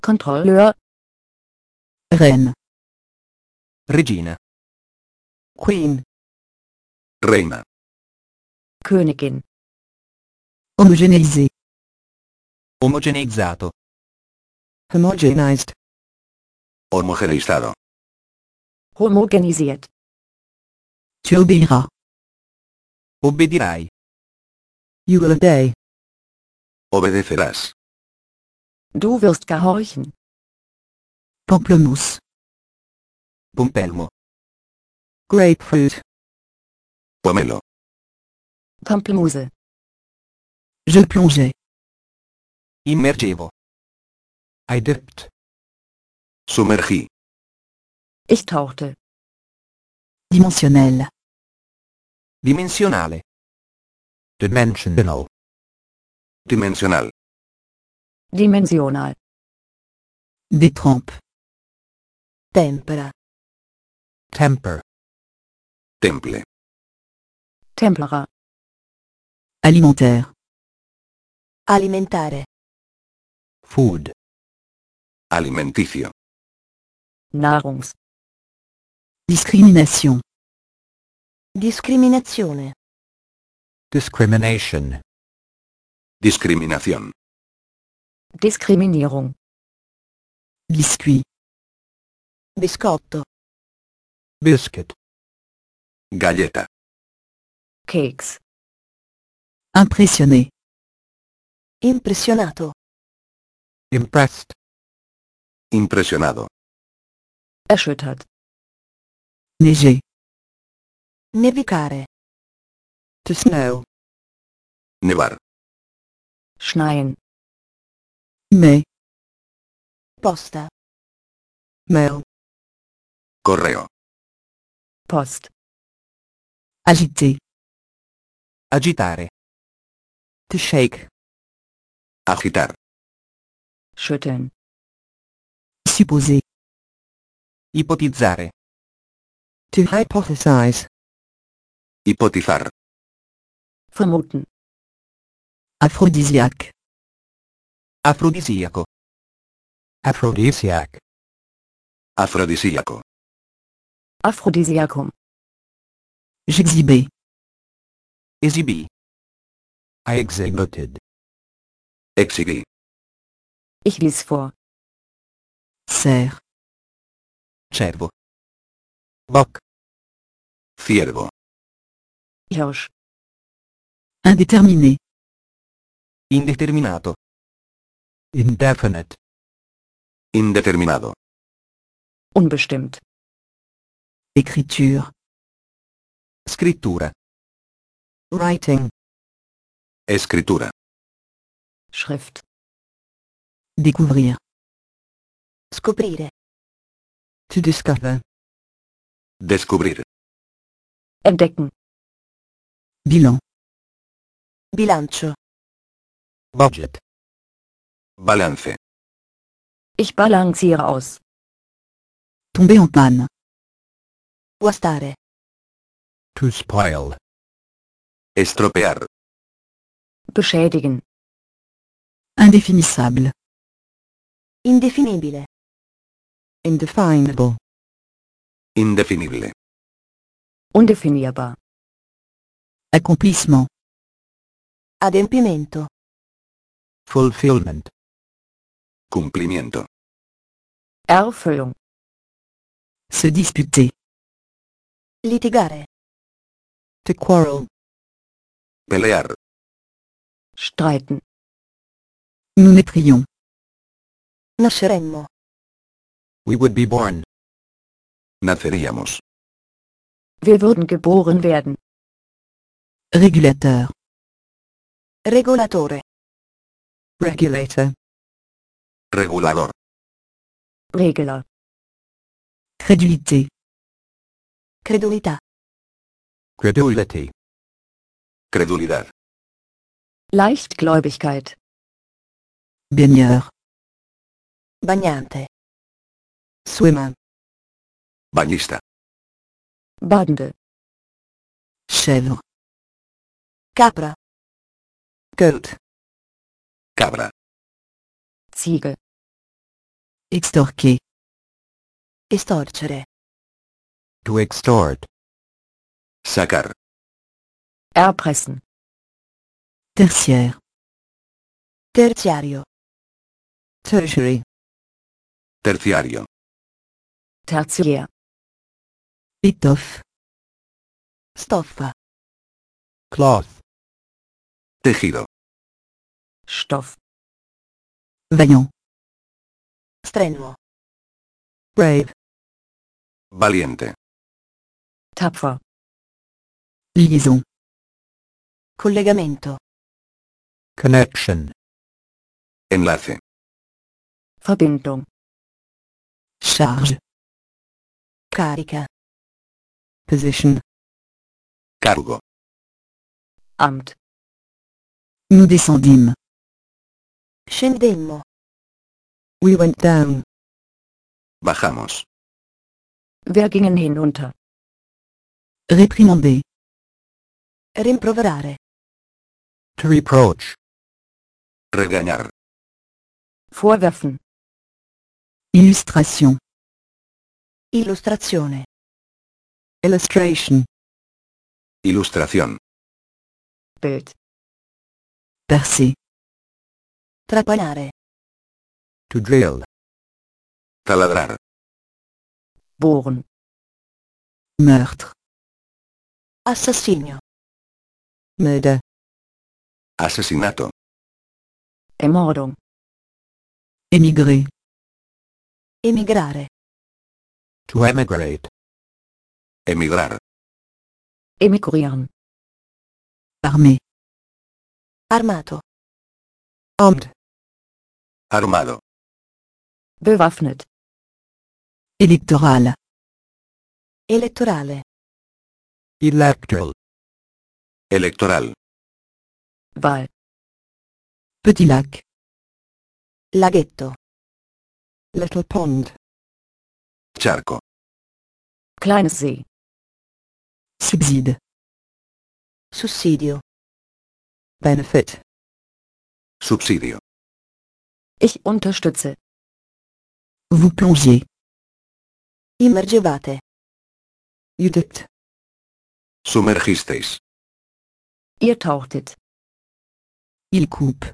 Kontrolleur, Reine. Regina. Queen. Reina. Königin, Homogénéisé. Omogeneizzato. Homogenized. Homogeneizado. homogenisiert, Tu obéiras. Obbedirai. You will obey. Obedecerás. du wirst gehorchen, Pamplemousse. Pompelmo. Grapefruit. Pomelo. Pampelmuse, Je plongeais. Immergevo. I dipped. Sumergí. ich tauchte, Dimensionnel. Dimensionale. Dimensional. Dimensional. dimensional, Détrempe. tempera, Temper. Temple. temperer, Alimentaire. alimentare, Food. Alimenticio. Nahrungs, Discrimination. Discriminazione, Discrimination. Discriminación. Diskriminierung, Biscuit. biscotto, Biscuit. Galleta. Keks, Impressionné. impressionato, Impressed. Impresionado. erschüttert, Neiger. nevicare, To snow. Nevar. schneien, Mais. posta, Mail. Correo. Post, Agité. Agitare. To shake. Agitar. schütteln, Supposer. Ipotizzare. To hypothesize. Hipotizar. vermuten, Aphrodisiaque. Afrodisiaco. Aphrodisiac. Afrodisíaco. Aphrodisiakum, J'exhibais. Esibì. I exhibited. Exhibí. ich wies vor, Cerf. Cervo. Buck. Ciervo. Hirsch, Indéterminé. Indeterminato. Indefinite. Indeterminado. unbestimmt, Écriture. Scrittura. Writing. Escritura. Schrift, Découvrir. scoprire, To discover. Descubrir. entdecken, Bilan. Bilancio, Budget. Balance. ich balanciere aus, Tomber en panne. guastare, To spoil. Estropear. beschädigen, Indéfinissable. indefinibile, Indefinable. Indefinible. undefinierbar, Accomplissement. adempimento, Fulfillment. Cumplimiento. Erfüllung, Se disputer. litigare, To quarrel. Pelear. streiten, Nous naîtrions. nasceremmo, We would be born. Naceríamos. wir würden geboren werden, Régulateur. Regolatore, Regulator. Regulador. Regler, Crédulité. credulità, Credulity. Credulidad. Leichtgläubigkeit, Baigneur. bagnante, Swimmer. Bañista. badende, Chèvre. capra, Goat. Cabra. Ziege, Extorquer. Estorcere. To extort. Sacar. Erpressen. Tertiaire. Terziario. Tertiary. Terciario. Tertiär. Étoffe. Stoffa. Cloth. Tejido. Stoff. Vaillant. Strenuo. Brave. Valiente. Tapfer. Liaison. Collegamento. Connection. Enlace. Verbindung. Charge. Carica. Position. Cargo. Amt. Nous descendîmes. Scendemmo. We went down. Bajamos. Wir gingen hinunter. Réprimander. Rimproverare. To reproach. Regañar. Vorwerfen. Illustration. Illustrazione. Illustration. Ilustración. Bild. Percer. Trapanare. To drill. Taladrar. Bohren. Meurtre. Assassinio. Murder. Asesinato. Ermordung. Émigrer. Emigrare. To emigrate. Emigrar. Emigrieren. Armée. Armato. Armed. Armado. Bewaffnet. Électoral. Elettorale. Electoral. Electoral. Wahl. Petit lac. Laghetto. Little pond. Charco. Kleines See. Subside. Sussidio. Benefit. Subsidio. Ich unterstütze. Vous plongez. Immergevate. You dipped. Sumergisteis. Ihr tauchtet. Il coupe.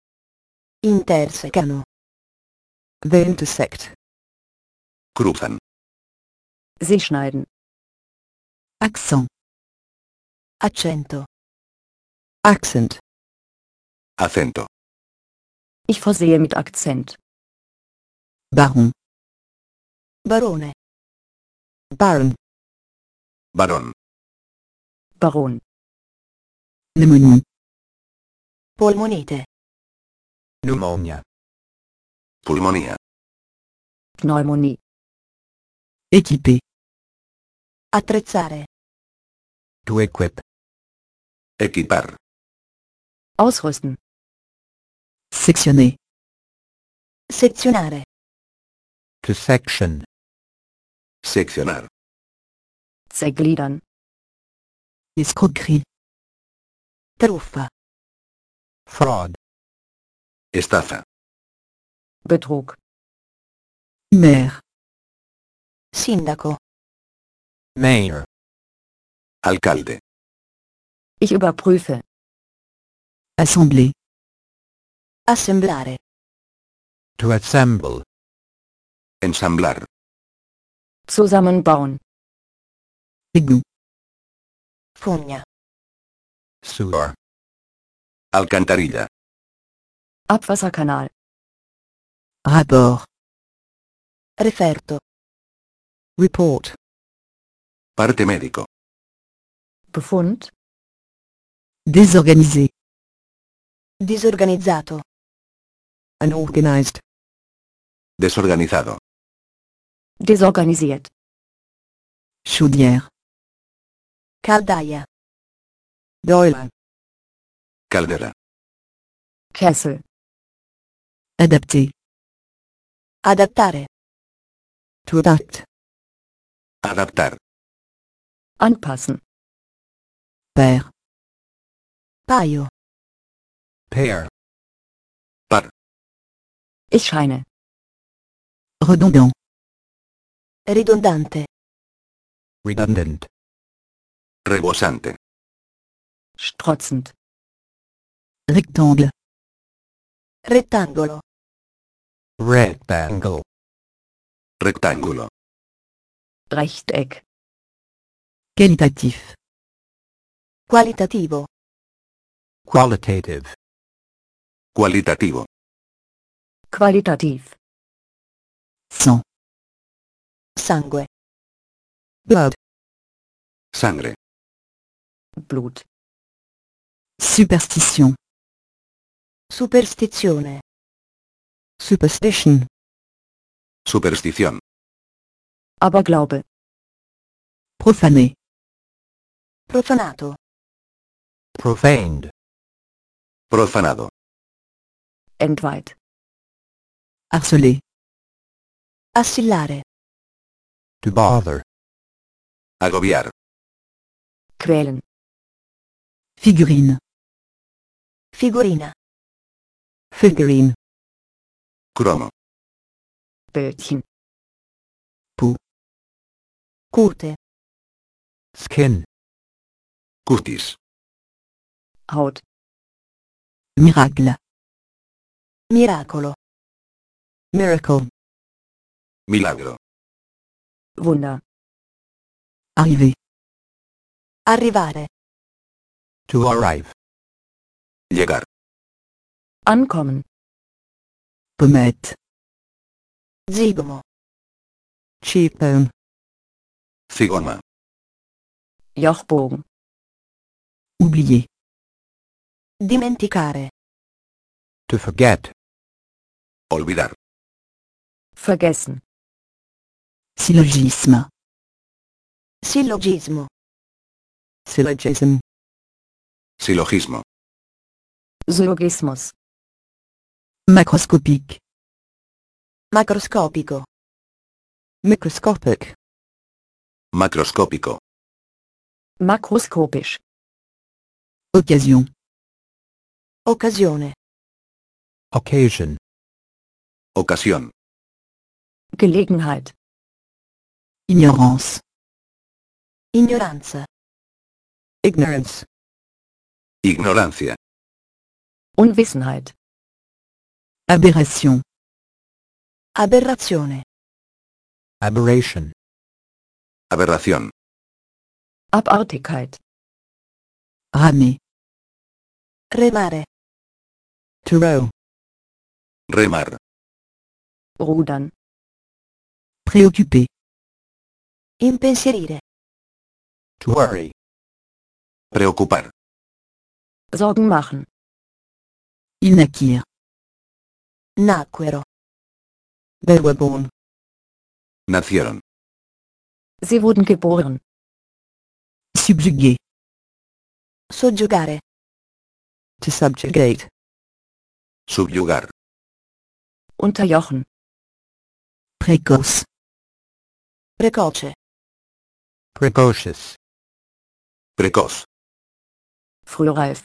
Intersecano. They intersect. Cruzan. Sie schneiden. Accent. Accento. Accent. Acento. Ich versehe mit Akzent. Baron. Barone. Baron. Varón. Baron. Pneumonie. Polmonite. Pneumonia. Pulmonía. Pneumonie. Équipé. Attrezzare. To equip. Equipar. Ausrüsten. Sectionner. Sezionare. To section. Seccionar. Zergliedern. Escroquerie. Truffa. Fraud. Estafa. Betrug. Maire. Sindaco. Mayor. Alcalde. Ich überprüfe. Assemblée. Assemblare. To assemble. Ensamblar. Zusammenbauen. Égout. Fogna. Sewer. Alcantarilla. Abwasserkanal. Rapport. Referto. Report. Parte médico. Befund. Désorganisé. Disorganizzato. Unorganized. Desorganizado. Desorganisiert. Chaudière. Caldaia. Boiler. Caldera. Kessel. Adapté. Adattare. To adapt. Adaptar. Anpassen. Pair. Paio. Pair. Par. Ich scheine. Redondant. Ridondante. redundant, Rebosante. Strotzend. Rectangle. Rettangolo. rectangle, Rectángulo. Rechteck. Qualitatif. Qualitativo. qualitative, Cualitativo. Qualitativ. Sang. Sangue. Blood. Sangre. Blut. Superstition. Superstizione. Superstition. Superstición. Aberglaube. Profané. Profanato. profaned, Profanado. Entweiht. Harcelé. Assillare. to bother, Agobiar. Quälen. Figurine. Figurina. Figurine. Cromo. Bildchen. Cute. skin, Cutis. Haut. Miracle. Miracolo. Miracle. Milagro. Wunder. Arriver. Arrivare. to arrive, Llegar. Ankommen. Pommette. Zigomo. Cheekbone. Zigoma. Jochbogen. Oublier. Dimenticare. to forget, Olvidar. Vergessen. Syllogisme. Sillogismo. Syllogism. Silogismo. Syllogismus. Macroscopique. Macroscopico. Microscopic. Macroscópico. Makroskopisch. Occasion. Occasione. occasion, Ocasión. Gelegenheit. Ignorance. Ignoranza. Ignorance. Ignorancia. Unwissenheit. Aberration. Aberrazione. aberration, Aberración. Abartigkeit. Ramer. Remare. To row. Remar. Rudern. Préoccupé. Impensierire. to worry, Preocupar. Sorgen machen. Ils naquirent. Nacquero. They were born. Nacieron. Sie wurden geboren. Subjuguer. Soggiogare. To subjugate. Subyugar. Unterjochen. Précoce. Precoce. precocious, Precoz. Frühreif.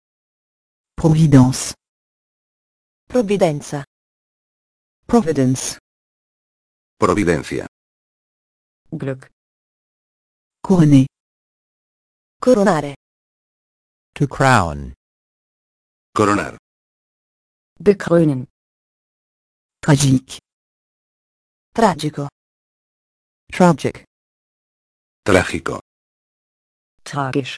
Providence. Provvidenza. Providence. Providencia. Glück. Couronné. Coronare. to crown, Coronar. Bekrönen. Tragique. Tragico. Tragic. Trágico. Tragisch.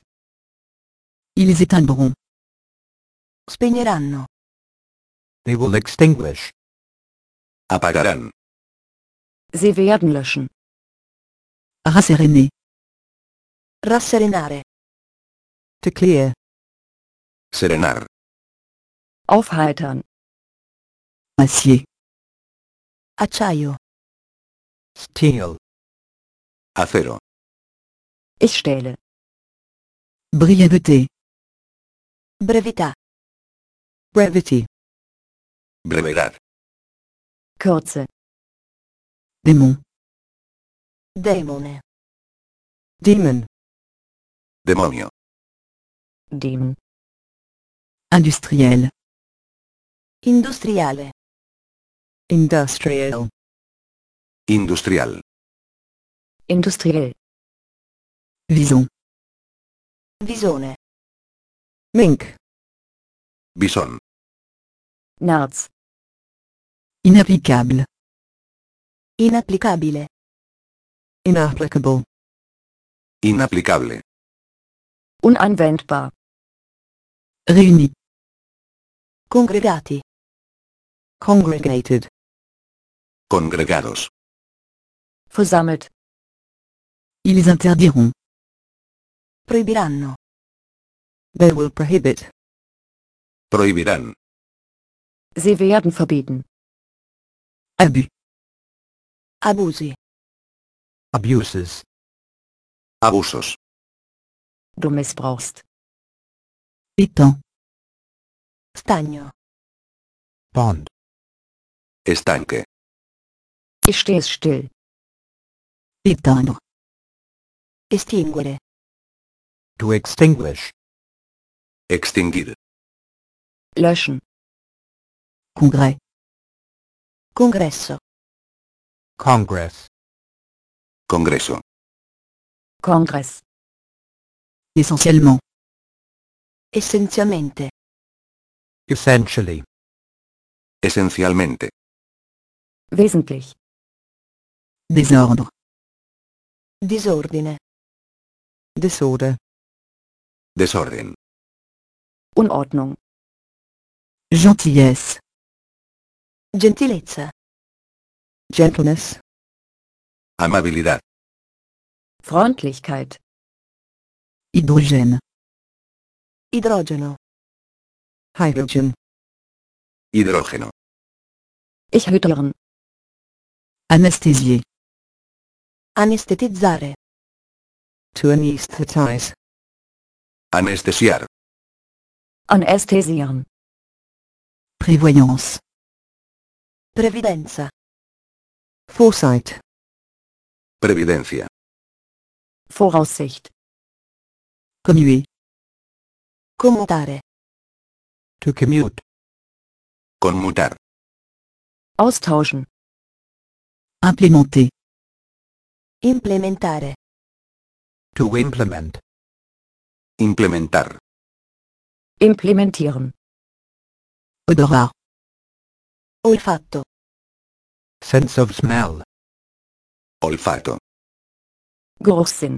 Ils éteindront. Spegneranno. they will extinguish, Apagarán. Sie werden löschen. Rasséréner. Rasserenare. To clear. Serenar. Aufheitern. Acier. Acciaio. steel, Acero. Ich stähle. Brièveté. Brevità. Brevity. Brevedad. Kürze. Démon. Demone. Demon. Demonio. Demon. Industriel. Industriale. Industrial. Industrial. Industriell. Vison. Visone. Mink. Bison. Nerz. Inapplicable. Inapplicabile. Inapplicable. Inapplicable. Unanwendbar. Réunis. Congregati. Congregated. Congregados. Versammelt. Ils interdiront. Proibiranno. They will prohibit. Prohibirán. Sie werden verbieten. Abus. Abusi. Abuses. Abusos. Du missbrauchst. Étang. Stagno. Bond. Estanque. Ich stehe still. Éteindre. Estinguere. To extinguish. Extinguir. Löschen. Congrès. Congresso. Congress. Congreso. Kongress. Essentiellement. Essenzialmente. Essentially. Esencialmente. Wesentlich. Désordre. Disordine. Disorder. Desorden. Unordnung. Gentillesse. Gentilezza. Gentleness. Amabilidad. Freundlichkeit. Hydrogène. Idrogeno. Hydrogen. Hidrógeno. Ich hydrieren. Anesthésier. Anestetizzare. To anesthetize. Anestesiar. Anästhesieren. Prévoyance. Previdenza. Foresight. Previdencia. Voraussicht. Commuer. Commutare. To commute. Conmutar. Austauschen. Implémenter. Implementare. To implement. Implementar. Implementieren. Odorat. Olfatto. Sense of smell. Olfato. Geruchssinn.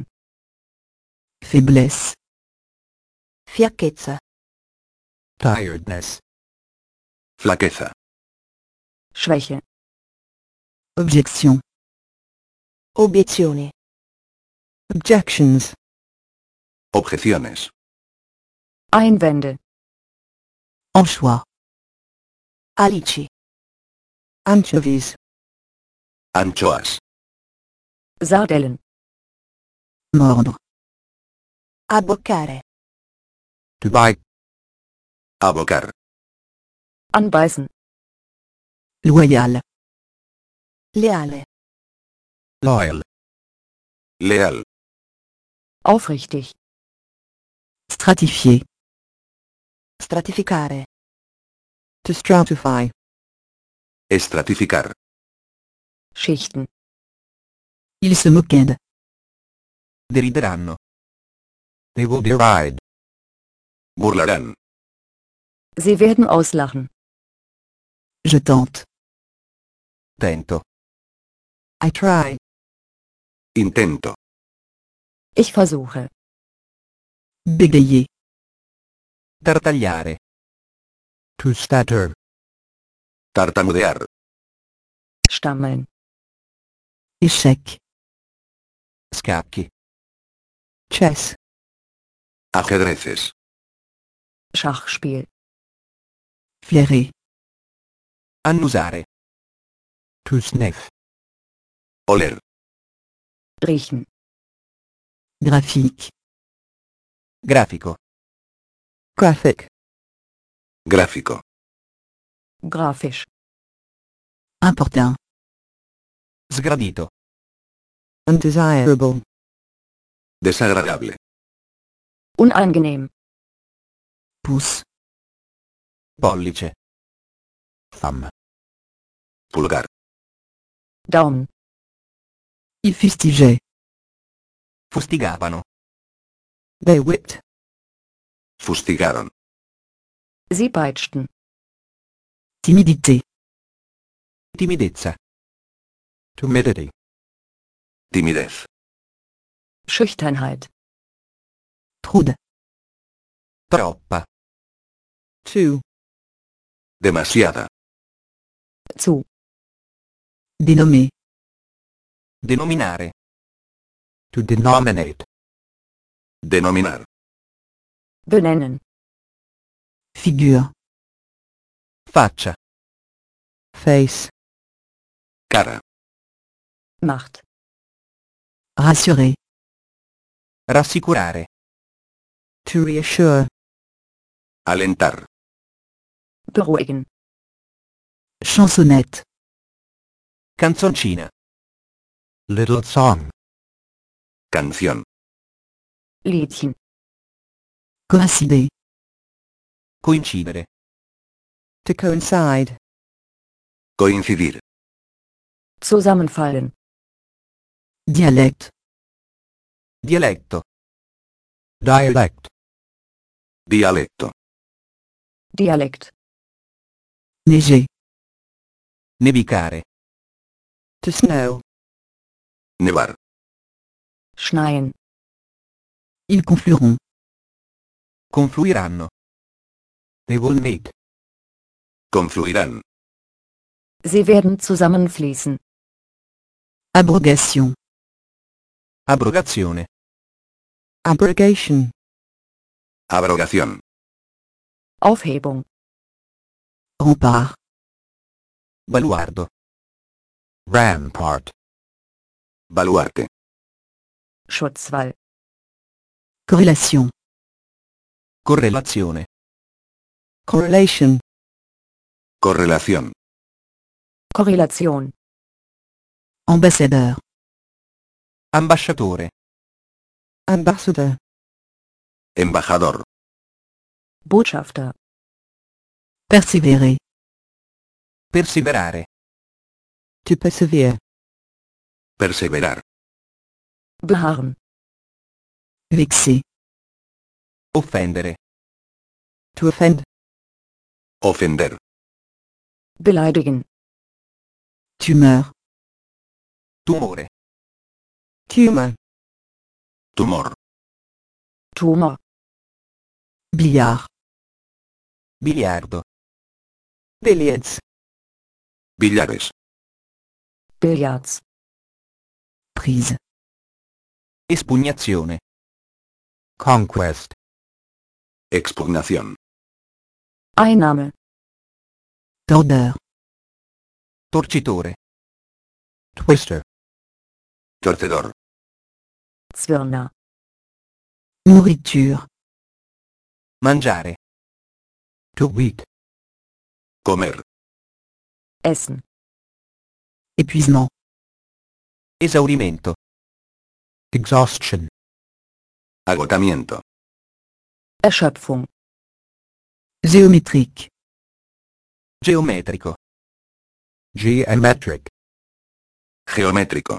Faiblesse. Fiacchezza. Tiredness. Flaqueza. Schwäche. Objection. Obiezioni. Objections. Objeciones. Einwände. Anchois. Alici. Anchovies. Anchoas. Sardellen. Mordre. Abboccare. To bite. Abocar. Anbeißen. Loyal. Leale. Loyal. Leal. Aufrichtig. Stratifier. Stratificare. To stratify. Estratificar. Schichten. Ils se moquent. Derideranno. They will deride. Burlarán. Sie werden auslachen. Je tente. Tento. I try. Intento. Ich versuche. Bégayer. Tartagliare. To stutter. Tartamudear. Stammeln. Échec. Scacchi. Chess. Ajedreces. Schachspiel. Flairer. Annusare. To sniff. Oler. Riechen. Graphique. Grafico. Graphic. Gráfico. Grafisch. Important. Sgradito. Undesirable. Desagradable. Unangenehm. Pouce. Pollice. Thumb. Pulgar. Daumen. Il fustigeait. Fustigavano. They whipped. Fustigaron. Sie peitschten. Timidité. Timidezza. Timidity. Timidez. Schüchternheit. Trop. Troppa. Too. Demasiada. Zu. Dénommer. Denominare. To denominate. Denominar. Benennen. Figure. Faccia. Face. Cara. Macht. Rassurer. Rassicurare. To reassure. Alentar. Beruhigen. Chansonnette. Canzoncina. Little song. Canción. Liedchen. Coïncider. Coincidere. To coincide. Coincidir. Zusammenfallen. Dialecte. Dialetto. Dialect. Dialecto. Dialekt. Neiger. Nevicare. To snow. Nevar. Schneien. Ils conflueront. Confluiranno. They will meet. Confluirán. Sie werden zusammenfließen. Abrogation. Abrogazione. Abrogation. Abrogación. Aufhebung. Rempart. Baluardo. Rampart. Baluarte. Schutzwall. Corrélation. Correlazione. Correlation. Correlación. Korrelation. Ambassadeur. Ambasciatore. Ambassador. Embajador. Botschafter. Persévérer. Perseverare. To persevere. Perseverar. Beharren. Vexer. Offendere. To offend. Ofender. Beleidigen. Tumeur. Tumore. Tumor. Tumor. Tumor. Billard. Biliardo. Billiards. Billares. Billards. Prise. Espugnazione. Conquest. Expugnación. Einnahme. Tordeur. Torcitore. Twister. Torcedor. Zwirner. Nourriture. Mangiare. To eat. Comer. Essen. Épuisement. Esaurimento. Exhaustion. Agotamiento. Erschöpfung. Géométrique. Geometrico. Geometric. Geométrico.